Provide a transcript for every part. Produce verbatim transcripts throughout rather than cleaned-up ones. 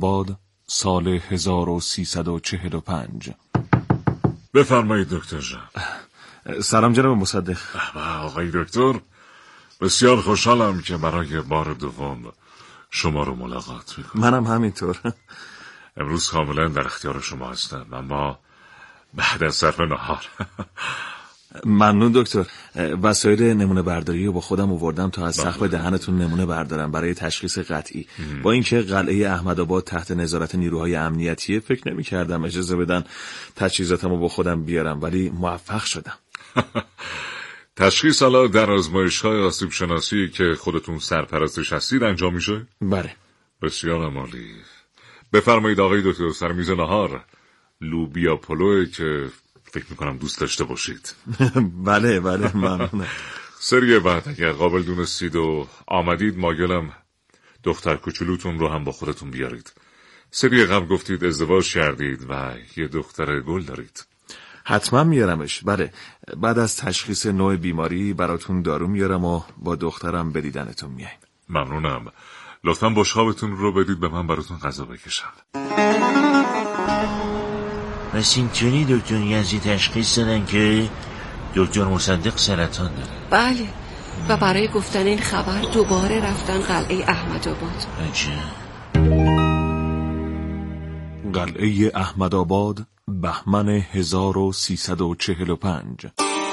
احمدآباد سال هزار و سیصد و چهل و پنج. بفرمایید دکتر جان. سلام جناب مصدق. آقای دکتر، بسیار خوشحالم که برای بار دوم شما رو ملاقات میکنم. منم همینطور. امروز کاملا در اختیار شما هستم، اما بعد از صرف نهار. ممنون دکتر. وسایل نمونه برداری رو با خودم آوردم تا از سقف دهنتون نمونه بردارم برای تشخیص قطعی. ام. با اینکه قلعه احمدآباد تحت نظارت نیروهای امنیتیه، فکر نمی کردم اجازه بدن تجهیزاتمو با خودم بیارم، ولی موفق شدم. تشخیص حالا در آزمایش‌های آسیب شناسی که خودتون سرپرستش هستید انجام میشه؟ بله. بسیار عالی. بفرمایید آقای دکتر، سر میز نهار لوبیا پلوئه که فکر میکنم دوست داشته باشید. بله بله ممنونم. سری بعد اگر قابل دونستید و آمدید مایلم دختر کوچولوتون رو هم با خودتون بیارید. سری قبل گفتید ازدواج کردید و یه دختر گل دارید. حتما میارمش. بله، بعد از تشخیص نوع بیماری براتون دارو میارم و با دخترم به دیدنتون میایم. ممنونم. لطفاً بشقابتون رو بدید به من براتون غذا بکشم. پس اینطوری دکتر یزدی تشخیص دادن که دکتر مصدق سرطان داره. بله، و برای گفتن این خبر دوباره رفتن قلعه احمدآباد. عجب. قلعه احمدآباد، بهمن هزار و سیصد و چهل و پنج.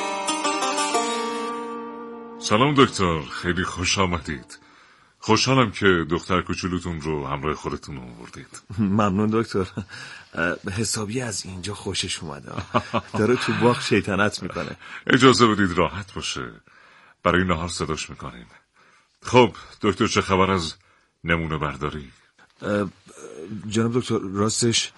سلام دکتر، خیلی خوش آمدید. خوشحالم که دختر کوچولوتون رو همراه خودتون آوردید. ممنون دکتر. حسابی از اینجا خوشش اومده. داره تو باغ شیطنت میکنه. اجازه بدید راحت باشه، برای نهار صداش میکنیم. خب دکتر، چه خبر از نمونه برداری؟ جناب دکتر، راستش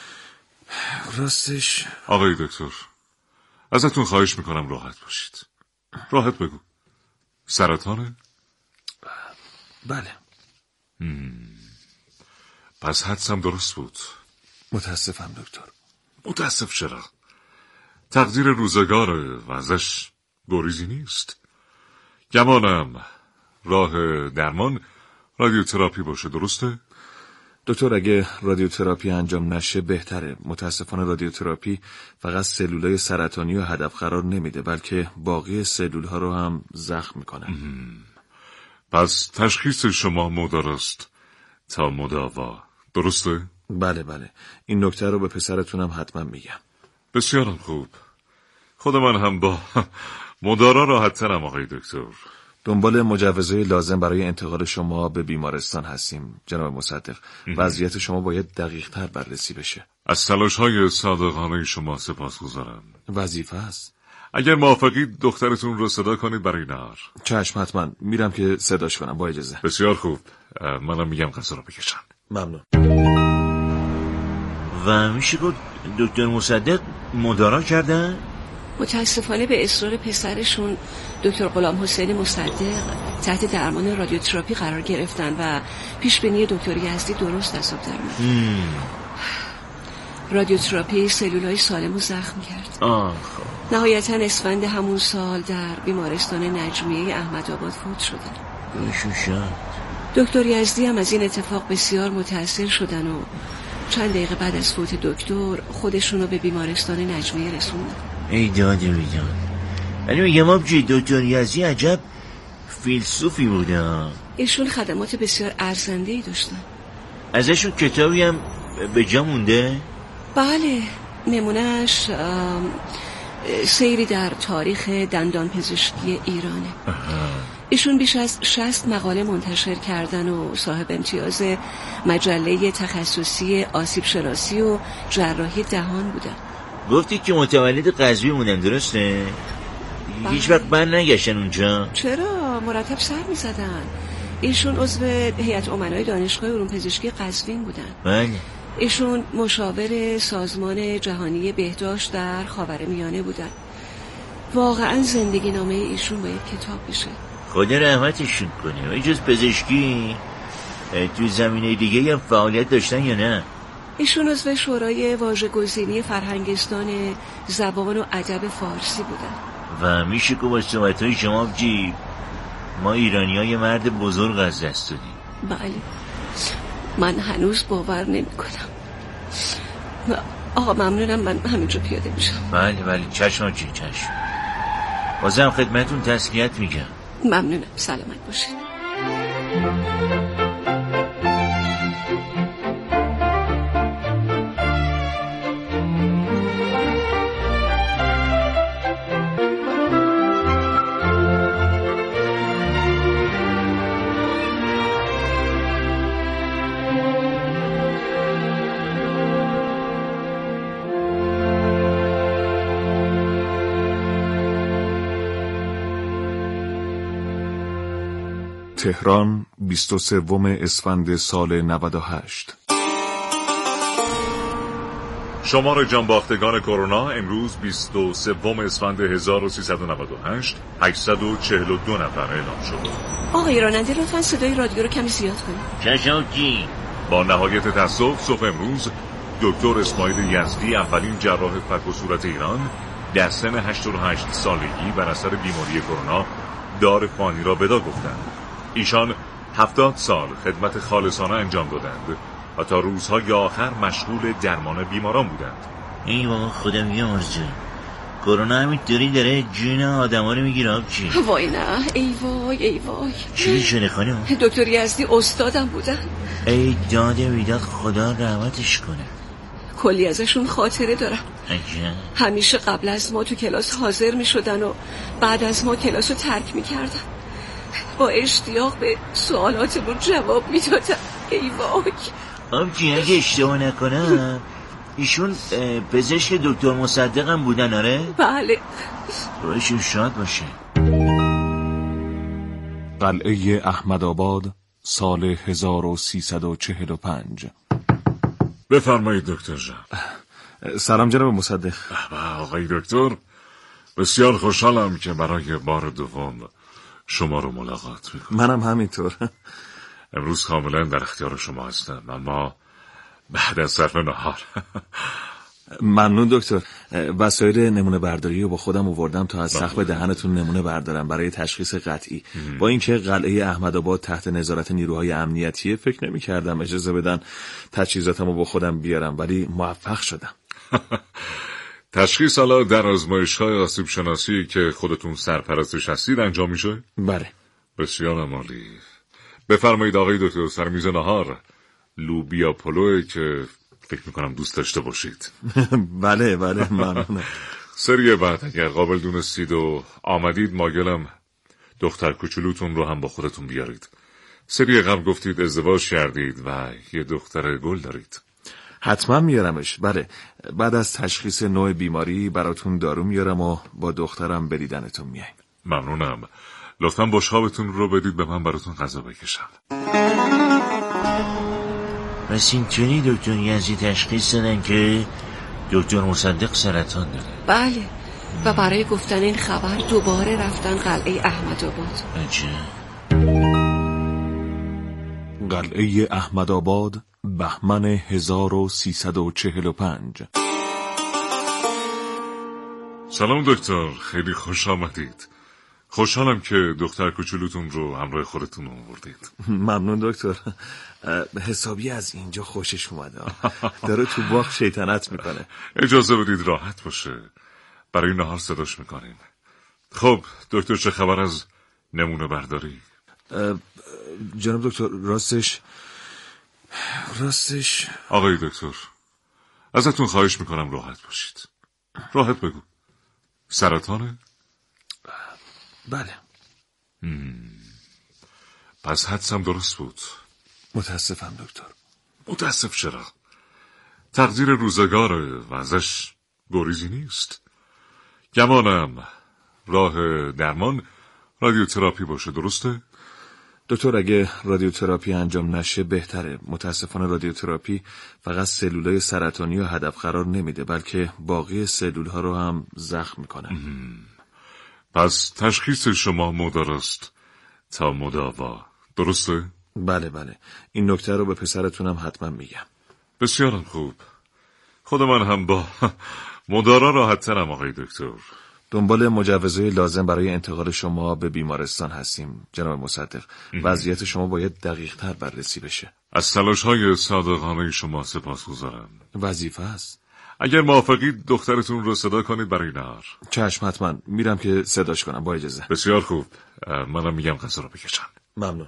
راستش آقای دکتر، ازتون خواهش میکنم راحت باشید. راحت بگو. سرطانه؟ بله. مم. پس حدسم درست بود. متاسفم دکتر. متاسف چرا؟ تقدیر روزگاره و ازش گریزی نیست. گمانم راه درمان رادیوتراپی باشه، درسته؟ دکتر، اگه رادیوتراپی انجام نشه بهتره. متاسفانه رادیوتراپی فقط سلولای سرطانی رو هدف قرار نمیده، بلکه باقی سلولها رو هم زخم میکنه. پس تشخیص شما مدارست تا مداوا، درسته؟ بله بله، این نکته رو به پسرتونم حتما میگم. بسیارم خوب. خود من هم با مدارا راحت ترم آقای دکتر. دنبال مجوزهای لازم برای انتقال شما به بیمارستان هستیم جناب مصدق. وضعیت شما باید دقیق تر بررسی بشه. از تلاش های صادقانه شما سپاسگزارم. وظیفه است. اگر موافقید دخترتون رو صدا کنید برای نهار. چشم، حتما میرم که صداش کنم. با اجازه. بسیار خوب، منم میگم غذا رو بکشن. ممنون. و میشه گفت دکتر مصدق مدارا کردن؟ متاسفانه به اصرار پسرشون دکتر غلام حسین مصدق تحت درمان رادیوتراپی قرار گرفتن و پیش بینی دکتر یزدی درست حساب در اومد. رادیوتراپی سلولای سالمو زخم کرد. آه. نهایتا اسفند همون سال در بیمارستان نجمیه احمدآباد فوت شدن. بشوشن. دکتر یزدی هم از این اتفاق بسیار متاثر شدن و چند دقیقه بعد از فوت دکتر خودشونو به بیمارستان نجمیه رسوندن. ای داده بیدان. ولی میگم آبجی دکتر یزدی عجب فیلسوفی بودن. ایشون خدمات بسیار ارزنده‌ای داشتن. ازشون کتابی هم به جا مونده؟ بله، نمونهش سیری در تاریخ دندان پزشکی ایرانه. ایشون بیش از شصت مقاله منتشر کردن و صاحب امتیاز مجله تخصصی آسیب شناسی و جراحی دهان بودن. گفتی که متولد قزوین بودن، درسته؟ هیچ وقت بر نگشتن اونجا؟ چرا؟ مرتب سر می زدن. ایشون عضو هیئت امنای دانشگاه علوم پزشکی قزوین بودن. بله. ایشون مشاور سازمان جهانی بهداشت در خاورمیانه بودن. واقعا زندگی نامه ایشون باید کتاب بشه. خدا رحمتشون کنه. ایجاز پزشکی تو زمینه دیگه هم فعالیت داشتن یا نه؟ ایشون عضو شورای واژه‌گزینی فرهنگستان زبان و ادب فارسی بودن. و میشه که با صحبت‌های شما بجی ما ایرانی‌ها یه مرد بزرگ از دست دادیم. بله. من هنوز باور نمی کنم. آقا ممنونم، من همینجا پیاده میشم. بله بله چشم آجی چشم. بازم خدمتون تسلیت میگم. ممنونم، سلامت باشید. تهران، بیست و سوم اسفند سال نود و هشت. شمار جانباختگان کرونا امروز بیست و سوم اسفند هزار و سیصد و نود و هشت، هشتصد و چهل و دو نفر اعلام شد. آقای راننده لطفاً صدای رادیو رو کمی زیاد کنید. چشم. با نهایت تأسف صبح امروز دکتر اسماعیل یزدی، اولین جراح فک و صورت ایران، در سن هشتاد و هشت سالگی بر اثر بیماری کرونا دار فانی را ودا گفتند. ایشان هفتاد سال خدمت خالصانه انجام دادند و تا روزهای آخر مشغول درمان بیماران بودند. ای بابا خودم یه مرزه کرونا همینطوری داره جون آدم ها رو میگیره. آبجی وای نه، ای وای ای وای. چی شده خانم؟ دکتر یزدی استادم بودن. ای داده بیداد، خدا رحمتش کنه. کلی ازشون خاطره دارم. عجب. همیشه قبل از ما تو کلاس حاضر میشدن و بعد از ما کلاس رو ترک میکردن. با اشتیاق به سوالاتمون جواب میدادن. ای وای. آبجی اگه اشتباه نکنم ایشون پزشک دکتر مصدق هم بودن؟ آره؟ بله. روشون شاد باشه. قلعه احمدآباد، سال هزار و سیصد و چهل و پنج. بفرمایید دکتر جان. سلام جناب مصدق. آقای دکتر، بسیار خوشحالم که برای بار دوم شما رو ملاقات میکنم. منم همینطور. امروز کاملا در اختیار شما هستم، اما بعد از صرف نهار. ممنون دکتر. وسایل نمونه برداری رو با خودم آوردم تا از سقف دهنتون نمونه بردارم برای تشخیص قطعی. ام. با اینکه قلعه احمدآباد تحت نظارت نیروهای امنیتیه، فکر نمی کردم اجازه بدن تجهیزاتمو با خودم بیارم، ولی موفق شدم. تشخیص حالا در آزمایش‌های آسیب شناسی که خودتون سرپرستش هستید انجام میشه؟ بله. بسیار عالی. بفرمایید آقای دکتر، سر میز نهار لوبیا پلوه که فکر میکنم دوست داشته باشید. بله بله ممنونم. سری بعد اگر قابل دونستید و آمدید مایلم دختر کوچولوتون رو هم با خودتون بیارید. سری قبل گفتید ازدواج کردید و یه دختر گل دارید. حتما میارمش. بله، بعد از تشخیص نوع بیماری براتون دارو میارم و با دخترم به دیدنتون میایم. ممنونم. لطفاً بشقابتون رو بدید به من براتون غذا بکشم. پس اینطوری دکتر یزدی تشخیص دادن که دکتر مصدق سرطان داره؟ بله، و برای گفتن این خبر دوباره رفتن قلعه احمدآباد. عجب. قلعه احمدآباد، بهمن هزار و سیصد و چهل و پنج. سلام دکتر، خیلی خوش آمدید. خوشحالم که دختر کوچولوتون رو همراه خودتون آوردید. ممنون دکتر. حسابی از اینجا خوشش اومده. داره تو باغ شیطنت میکنه. اجازه بدید راحت باشه، برای نهار صداش میکنیم. خب دکتر، چه خبر از نمونه برداری؟ جناب دکتر، راستش راستش آقای دکتر، ازتون خواهش میکنم راحت باشید. راحت بگو. سرطانه؟ بله. مم. پس حدسم درست بود. متاسفم دکتر. متاسف چرا؟ تقدیر روزگاره و ازش گریزی نیست. گمانم راه درمان رادیوتراپی باشه، درسته؟ دکتر، اگه رادیوتراپی انجام نشه بهتره. متاسفانه رادیوتراپی فقط سلولای سرطانی رو هدف قرار نمیده، بلکه باقی سلولها رو هم زخم میکنه. پس تشخیص شما مدار است تا مداوا، درسته؟ بله بله، این نکته رو به پسرتونم حتما میگم. بسیارم خوب. خود من هم با مدارا راحت ترم آقای دکتر. دنبال مجوزهای لازم برای انتقال شما به بیمارستان هستیم جناب مصدق. وضعیت شما باید دقیق تر بررسی بشه. از تلاش‌های صادقانه شما سپاسگزارم. وظیفه است. اگر موافقید دخترتون رو صدا کنید برای نهار. چشم، حتما. میرم که صداش کنم. با اجازه. بسیار خوب. منم میگم غذا رو بکشن. ممنون.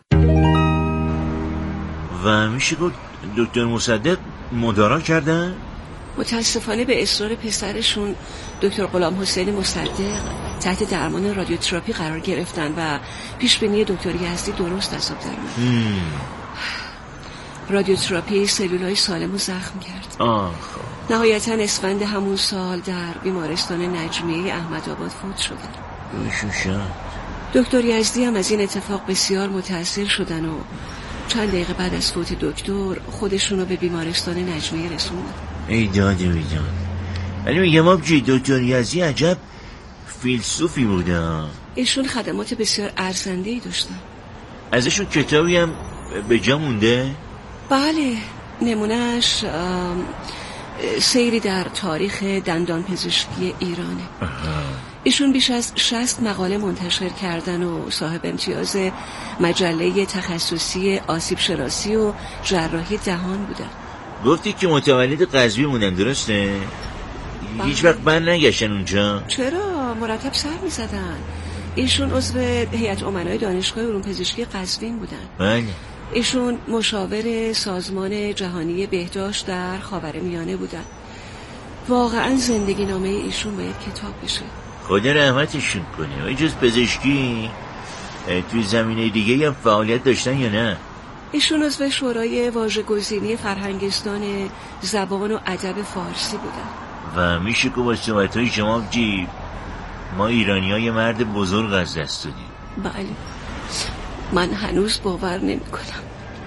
و میشه گفت دکتر مصدق مدارا کردن؟ متاسفانه به اصرار پسرشون دکتر غلام حسین مصدق تحت درمان رادیوتراپی قرار گرفتن و پیش بینی دکتر یزدی درست حساب در اومد. رادیوتراپی سلولای سالم رو زخم کرد. آه. نهایتا اسفند همون سال در بیمارستان نجمیه احمدآباد فوت شدن. بشوشن. دکتر یزدی هم از این اتفاق بسیار متاثر شدن و چند دقیقه بعد از فوت دکتر خودشونو به بیمارستان نجمیه رسوندن. ای داد ای داد. ولی میگم آبجی دکتر یزدی عجب فیلسوفی بودن. ایشون خدمات بسیار ارزنده‌ای داشتن. ازشون کتابی هم به جا مونده؟ بله، نمونهش سیری در تاریخ دندان پزشکی ایرانه. ایشون بیش از شصت مقاله منتشر کردن و صاحب امتیاز مجله تخصصی آسیب شناسی و جراحی دهان بودن. گفتی که متولد قزوین موندن، درسته؟ هیچ وقت بند نگشتن اونجا؟ چرا؟ مرتب سر می زدن. ایشون عضو هیئت امنای دانشگاه علوم پزشکی قزوین بودن. بله. ایشون مشاور سازمان جهانی بهداشت در خاورمیانه بودن. واقعا زندگی نامه ایشون باید کتاب بشه. خدا رحمتشون کنه. و جز پزشکی توی زمینه دیگه هم فعالیت داشتن یا نه؟ ایشون عضو شورای واژه‌گزینی فرهنگستان زبان و ادب فارسی بودن. و میشه که با صحبت‌های شما جی ما ایرانی‌ها مرد بزرگ از دست دادیم. بله، من هنوز باور نمی کنم.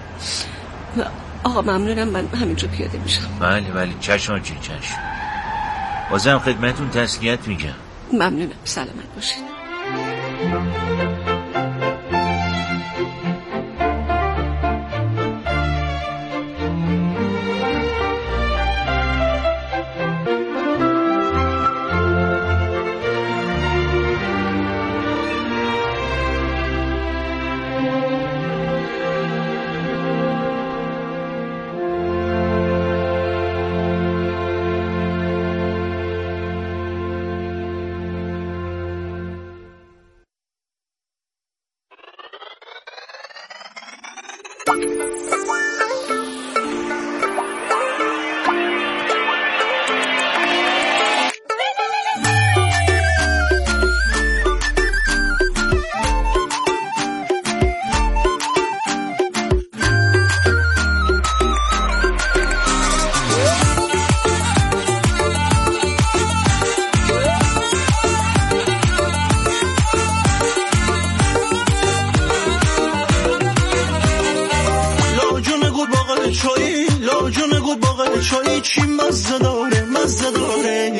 آقا ممنونم، من همینجا پیاده میشم. بله بله چشم آجی چشم. بازم خدمتون تسلیت میگم. ممنونم، سلامت باشید. چای چی مزه داره مزه داره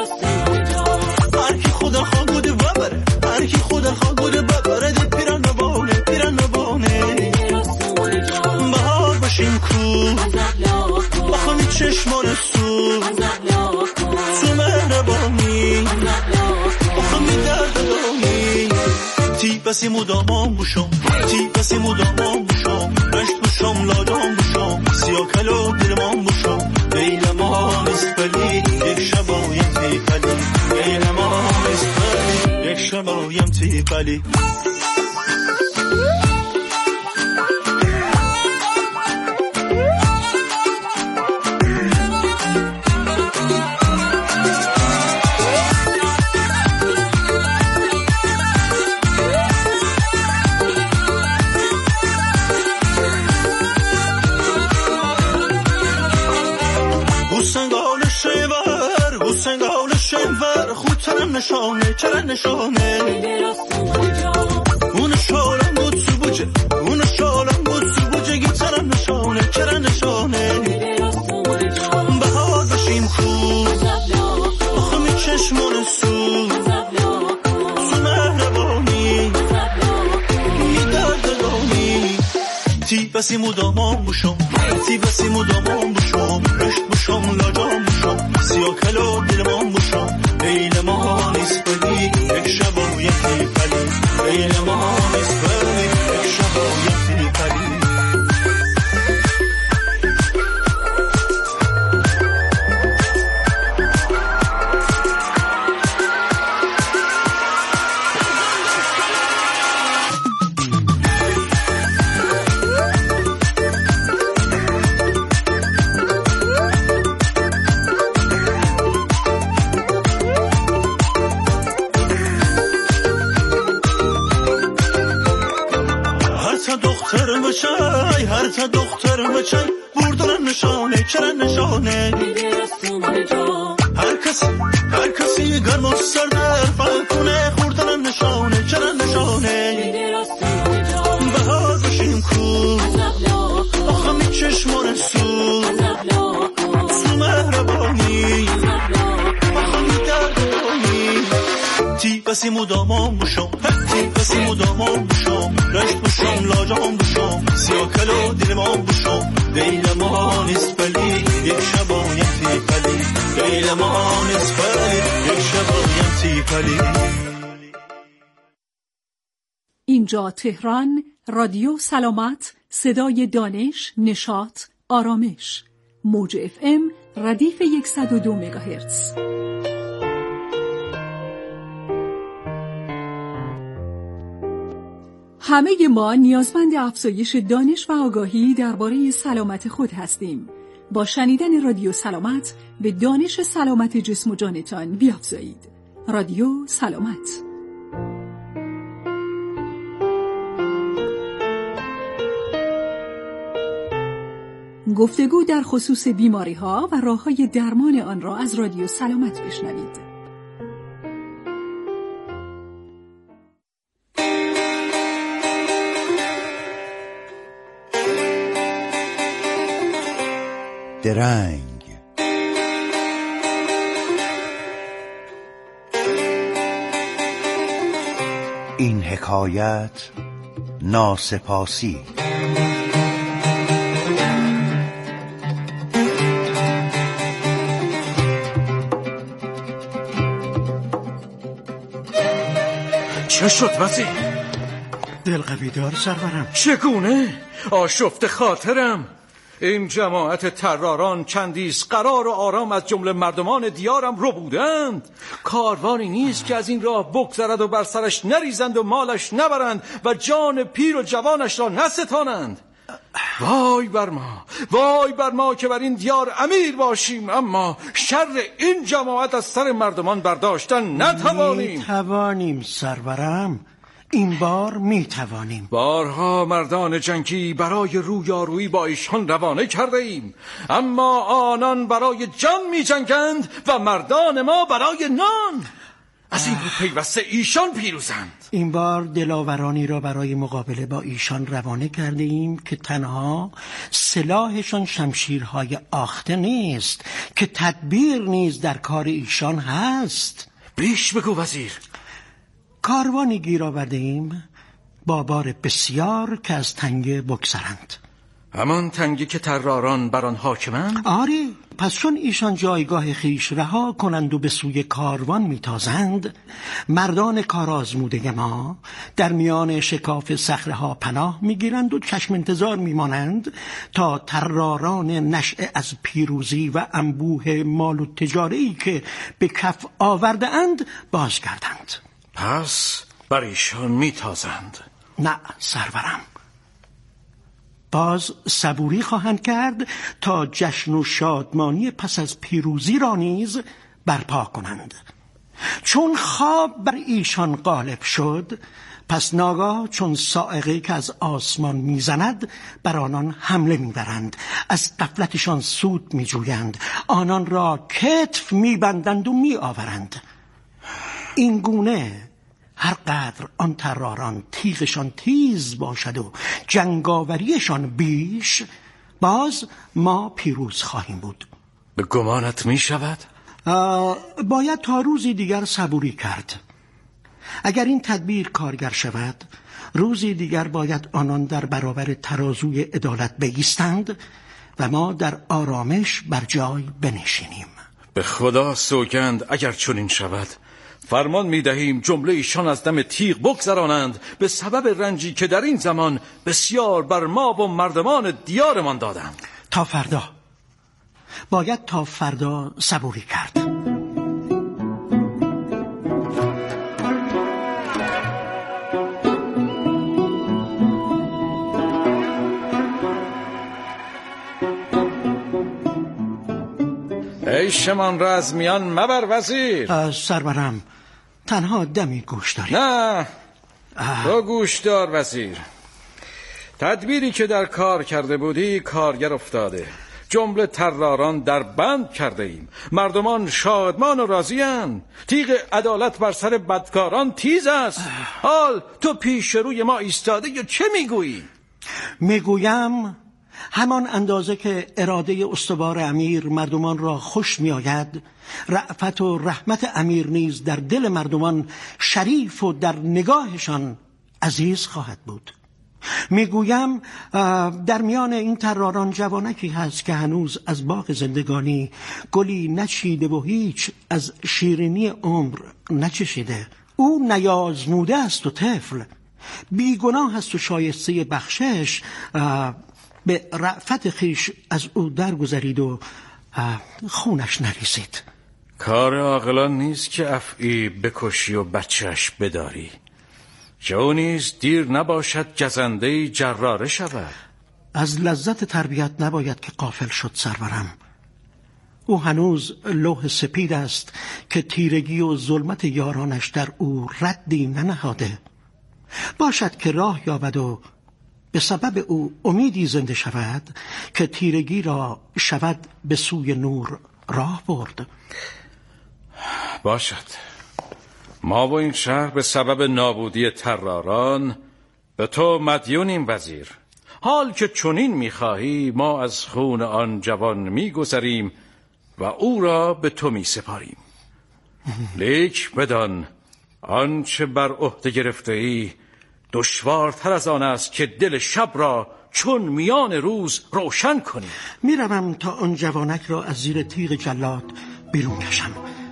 هر کی خدا خواه بوده ببره هر کی خدا خواه بوده ببره ده پیران نبانه پیران نبانه بهار باشیم کو بخوانی چشمان سو تو مهربانی بخوانی درد دانی تی بسی مدامان بوشم تی بسی مدامان بوشم رشت بوشم لادام بوشم سیاه کلو دلمان بوشم لیل ما اسپلی یک شبایم تی پلی لیل ما اسپلی یک شبایم تی پلی نشانه چرا نشانه اون شالم بود سو بوجه اون شالم بود سو بوجه گی چرا نشانه چرا نشانه بهار بشیم خوب آخه می چشمان سو سو مهربانی می درد دانی تی بسی مدامان بوشم تی بسی مدامان بوشم رشت بوشم لاجام بوشم سیاه کلو دلمان بوشم لیل ما نیست بدی نشانه چرا نشانه هر کسی هر کسی گرم و سرده فکنه خوردن نشانه چرا نشانه بهار بشیم کو آخه می چشمان سو سو مهربانی آخه می دردانی تی بسی مدامام بشم تی بسی مدامام بشم رشت بشم لاجام بشم سیاکلو دیلمان بشم دیل ما نیست بلی یک شبایم تی پلی دیل ما نیست بلی یک شبایم تی پلی. اینجا تهران، رادیو سلامت، صدای دانش، نشاط، آرامش. موج اف ام ردیف صد و دو مگاهرتز. همه ما نیازمند افزایش دانش و آگاهی درباره سلامت خود هستیم. با شنیدن رادیو سلامت به دانش سلامت جسم و جانتان بیافزایید. رادیو سلامت. گفتگو در خصوص بیماری‌ها و راه‌های درمان آن را از رادیو سلامت بشنوید. درنگ این حکایت ناسپاسی. چه شد وزیر؟ دلقوی دار سرورم. چگونه؟ آشفت خاطرم. این جماعت تراران چندیز قرار و آرام از جمله مردمان دیارم رو بودند. کاروانی نیست که از این راه بگذرد و بر سرش نریزند و مالش نبرند و جان پیر و جوانش را نستانند. وای بر ما، وای بر ما که بر این دیار امیر باشیم اما شر این جماعت از سر مردمان برداشتن نتوانیم. میتوانیم سرورم، این بار میتوانیم. بارها مردان جنگی برای رویارویی با ایشان روانه کرده ایم، اما آنان برای جان می جنگند و مردان ما برای نان. از این رو پیوسته ایشان پیروزند. این بار دلاورانی را برای مقابله با ایشان روانه کرده ایم که تنها سلاحشان شمشیرهای آخته نیست که تدبیر نیز در کار ایشان هست. بیش بگو وزیر. کاروانی گیر آورده ایم با بار بسیار که از تنگه بگذرند. همان تنگی که تراران بر آن حاکمند؟ آره، پس چون ایشان جایگاه خیش رها کنند و به سوی کاروان میتازند، مردان کارآزموده ما در میان شکاف صخره‌ها پناه میگیرند و چشم انتظار میمانند تا تراران نشأه از پیروزی و انبوه مال و تجاره‌ای که به کف آورده اند بازگردند. پس بر ایشان میتازند؟ نه سرورم، باز صبوری خواهند کرد تا جشن و شادمانی پس از پیروزی را نیز برپا کنند. چون خواب بر ایشان غالب شد، پس ناگاه چون صاعقه که از آسمان میزند بر آنان حمله میبرند، از غفلتشان سود میجویند، آنان را کتف میبندند و میآورند. این گونه هر قدر آن تراران تیغشان تیز باشد و جنگاوریشان بیش، باز ما پیروز خواهیم بود. به گمانت می شود؟ باید تا روزی دیگر صبوری کرد. اگر این تدبیر کارگر شود، روزی دیگر باید آنان در برابر ترازوی عدالت بایستند و ما در آرامش بر جای بنشینیم. به خدا سوگند اگر چنین شود، فرمان می دهیم جمله ایشان از دم تیغ بگذرانند به سبب رنجی که در این زمان بسیار بر ما و مردمان دیارمان دادند. تا فردا باید تا فردا صبوری کرد. ایشمان را از میان مبر وزیر. سرورم، تنها دمی گوش داری. نه تو گوش دار وزیر. تدبیری که در کار کرده بودی کارگر افتاده. جمله طراران در بند کرده ایم. مردمان شادمان و راضی‌اند. تیغ عدالت بر سر بدکاران تیز است. حال تو پیش روی ما ایستاده یا چه میگویی؟ میگویم همان اندازه که اراده استوار امیر مردمان را خوش می آید، رأفت و رحمت امیر نیز در دل مردمان شریف و در نگاهشان عزیز خواهد بود. میگویم در میان این طراران جوانکی هست که هنوز از باغ زندگانی گلی نچیده و هیچ از شیرینی عمر نچشیده. او نیازموده است و طفل، بیگناه است و شایسته بخشش. به رأفت خیش از او درگذرید و خونش نریزید. کار عاقلان نیست که افعی بکشی و بچهش بداری، که او نیز دیر نباشد گزنده جراره شود. از لذت تربیت نباید که غافل شد سرورم. او هنوز لوح سپید است که تیرگی و ظلمت یارانش در او ردی ننهاده. باشد که راه یابد و به سبب او امیدی زنده شود که تیرگی را شود به سوی نور راه برد. باشد. ما و این شهر به سبب نابودی طراران به تو مدیونیم وزیر. حال که چنین میخواهی ما از خون آن جوان میگذریم و او را به تو میسپاریم. لیک بدان آنچه بر عهده گرفته ای دشوارتر از آن است که دل شب را چون میان روز روشن کنی. میروم تا آن جوانک را از زیر تیغ جلاد بیرون کشم.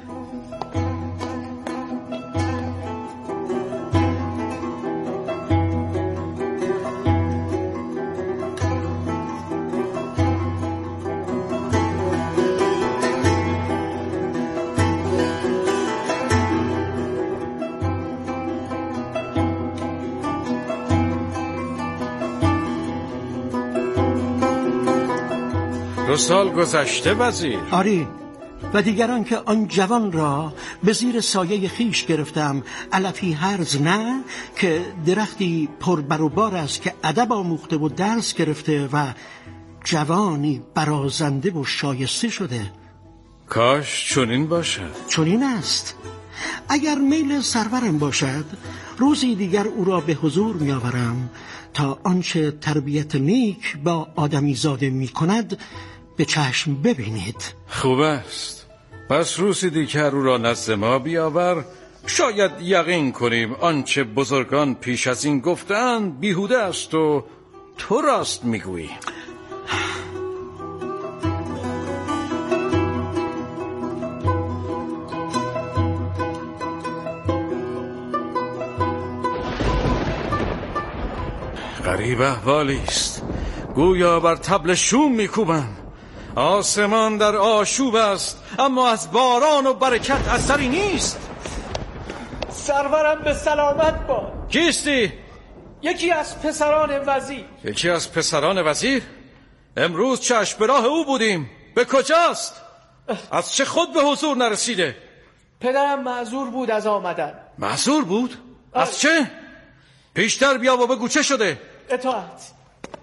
دو سال گذشته وزیر. آری، و دیگران که آن جوان را به زیر سایه خیش گرفتم، علفی هرز نه که درختی پر بر و بار است که ادب آموخته و درس گرفته و جوانی برازنده و شایسته شده. کاش چنین باشد. چنین است. اگر میل سرورم باشد روزی دیگر او را به حضور می آورم تا آنچه تربیت نیک با آدمی زاده می کند به چشم ببینید. خوب است. پس روزی دیگر او را نزد ما بیاور، شاید یقین کنیم آنچه بزرگان پیش از این گفتند بیهوده است و تو راست میگویی. غریب احوالی است. گویا بر طبل شوم میکوبند. آسمان در آشوب است اما از باران و برکت اثری نیست. سرورم به سلامت باد. کیستی؟ یکی از پسران وزیر. یکی از پسران وزیر؟ امروز چشم به راه او بودیم. به کجاست؟ از چه خود به حضور نرسیده؟ پدرم معذور بود از آمدن. معذور بود؟ از چه؟ پیشتر بیا و بگو چه شده؟ اطاعت.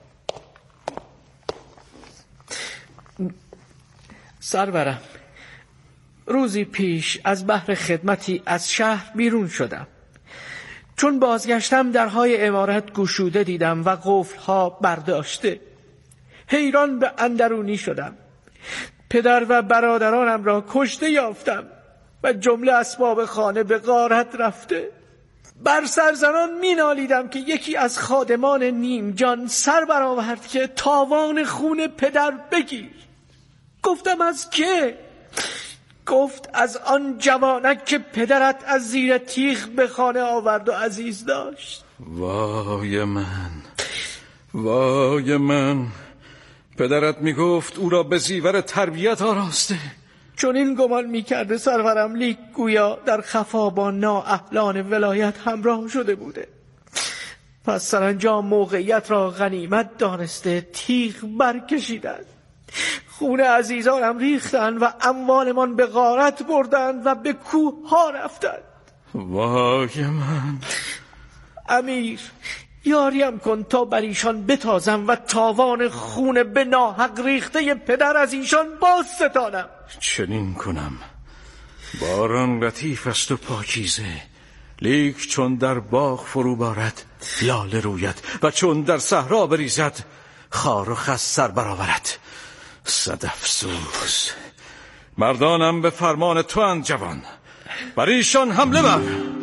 سرورم، روزی پیش از بحر خدمتی از شهر بیرون شدم. چون بازگشتم درهای عمارت گشوده دیدم و قفلها برداشته. حیران به اندرونی شدم. پدر و برادرانم را کشته یافتم و جمله اسباب خانه به غارت رفته. بر سرزنان می نالیدم که یکی از خادمان نیم جان سر برآورد که تاوان خون پدر بگیر. گفتم از که؟ گفت از آن جوانک که پدرت از زیر تیغ به خانه آورد و عزیز داشت. وای من، وای من. پدرت می گفت او را به زیور تربیت آراسته. چون این گمان می کرده سرورم، لیک گویا در خفا با نااهلان ولایت همراه شده بوده. پس سرانجام موقعیت را غنیمت دانسته تیغ برکشیدند. خون عزیزانم ریختند و اموالمان به غارت بردند و به کوه ها رفتند. وای من. امیر یاریم کن تا بر ایشان بتازم و تاوان خون به ناحق ریخته پدر از ایشان باز ستانم. چنین کنم. باران لطیف است و پاکیزه، لیک چون در باغ فرو بارد لاله روید و چون در صحرا بریزد خار و خس سر برآورد. صدف سوز مردانم به فرمان تو اند جوان، بر ایشان حمله بر.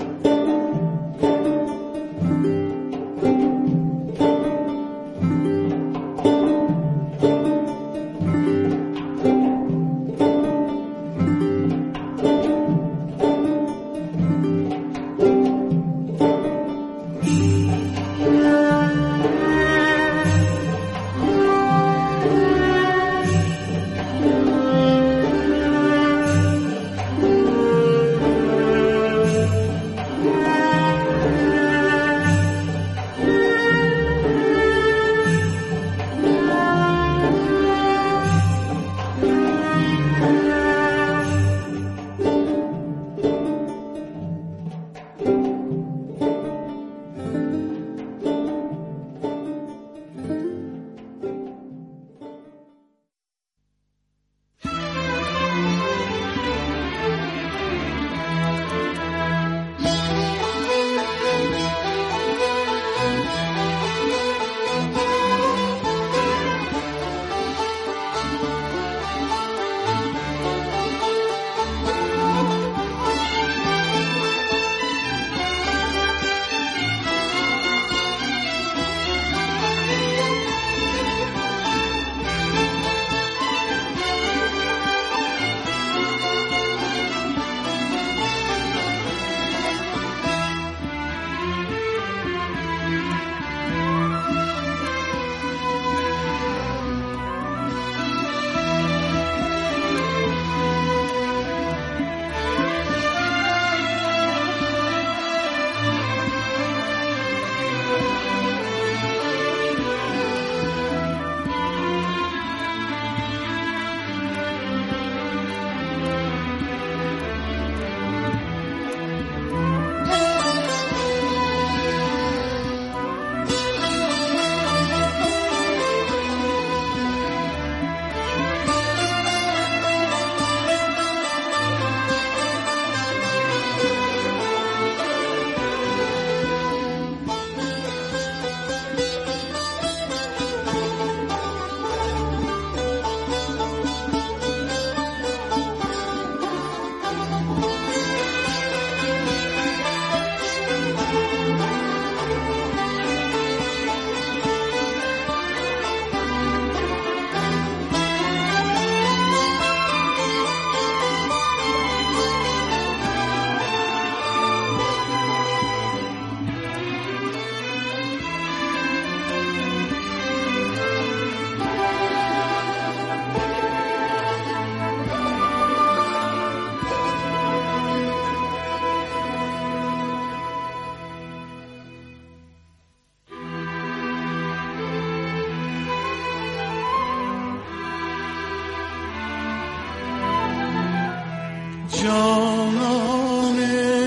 جانان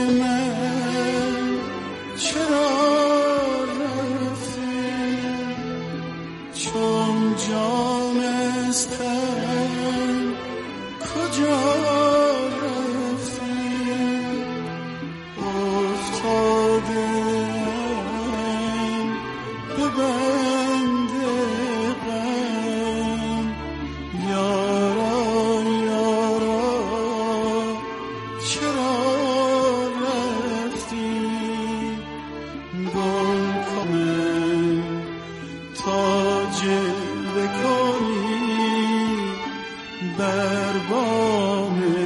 من چرا رفتی چون جان از تن کجا رفتی افتادم به بند غم یارا یارا چرا رفتی گل کنم تا جلوه کنی بر بام